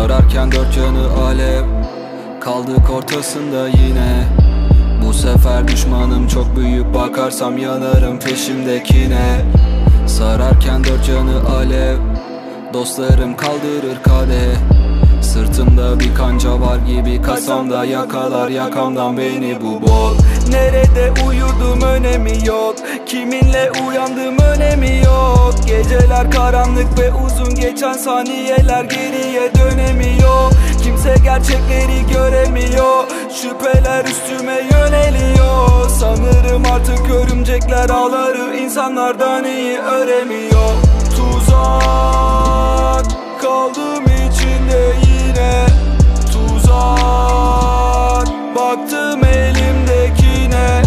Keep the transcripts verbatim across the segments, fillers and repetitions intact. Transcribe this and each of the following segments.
Sararken dört yanı alev, kaldık ortasında yine. Bu sefer düşmanım çok büyük, bakarsam yanarım peşimdekine. Sararken dört yanı alev, dostlarım kaldırır kadeh. Sırtımda bir kanca var gibi, kasamda yakalar yakamdan beni bu bol. Nerede uyudum önemi yok, kiminle uyandım önemi yok. Geceler karanlık ve uzun, geçen saniyeler geriye dönemiyor. Kimse gerçekleri göremiyor, şüpheler üstüme yöneliyor. Sanırım artık örümcekler ağları insanlardan iyi öremiyor. Tuzak, kaldım içinde yine. Tuzak, baktım elimdekine.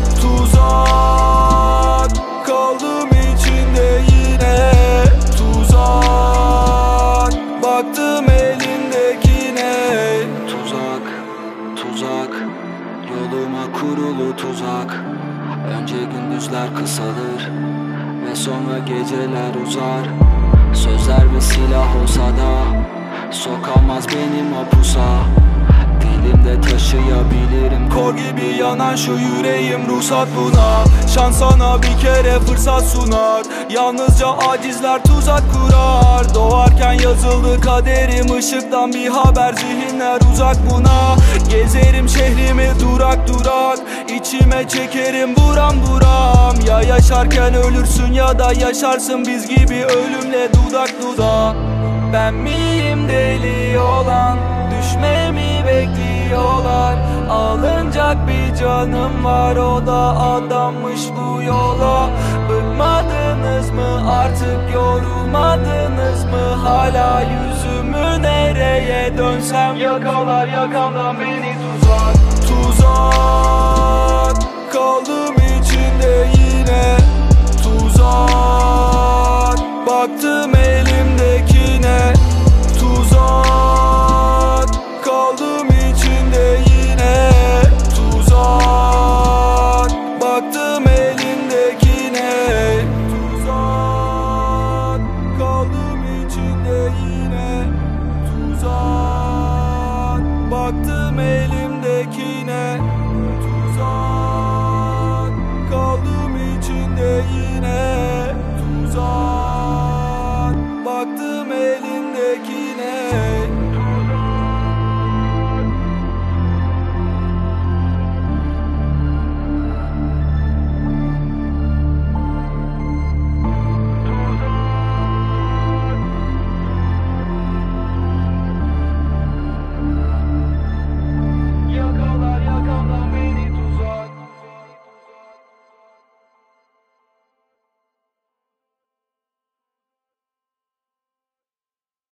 Tuzak, kaldım içinde yine. Tuzak, baktım elimdekine. Tuzak, tuzak, yoluma kurulu tuzak. Önce gündüzler kısalır ve sonra geceler uzar. Sözler ve silah olsa da sokamaz benim mapusa. Dilimde taşıyabilirim kor gibi yanan şu yüreğim, ruhsat buna. Şans sana bir kere fırsat sunar, yalnızca acizler tuzak kurar. Doğarken yazıldı kaderim, ışıktan bir haber, zihinler uzak buna. Gezerim şehrimi durak durak, içime çekerim buram buram. Ya yaşarken ölürsün ya da yaşarsın biz gibi ölümle dudak dudağa. Ben miyim deli olan, düşmemi bekliyorlar. Alınacak bir canım var, o da adanmış bu yola. Bıkmadınız mı artık, yorulmadınız mı? Hala yüzümü nereye dönsem yakalar yakamdan beni tuzak.